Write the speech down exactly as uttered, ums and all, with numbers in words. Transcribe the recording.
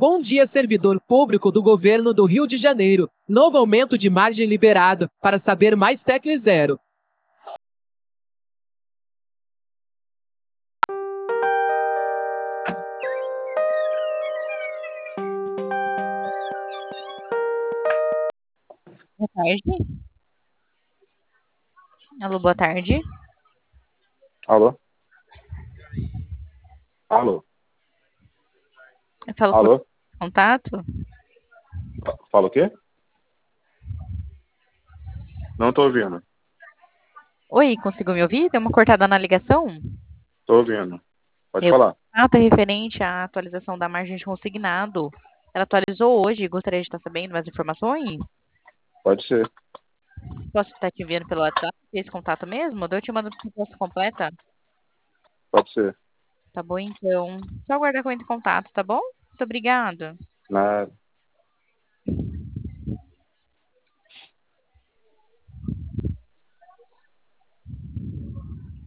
Bom dia, servidor público do governo do Rio de Janeiro. Novo aumento de margem liberado. Para saber mais, tecle zero. Boa tarde. Alô, boa tarde. Alô? Alô? Eu falo Alô? com contato? Fala o quê? Não tô ouvindo. Oi, conseguiu me ouvir? Deu uma cortada na ligação? Tô ouvindo. Pode Eu falar. contato é referente à atualização da margem de consignado. Ela atualizou hoje, gostaria de estar sabendo mais informações? Pode ser. Posso estar te enviando pelo WhatsApp esse contato mesmo? Eu te mando a proposta completa. Pode ser. Tá bom, então. Só aguardar com eu entre em contato, tá bom? Muito obrigada. Nada.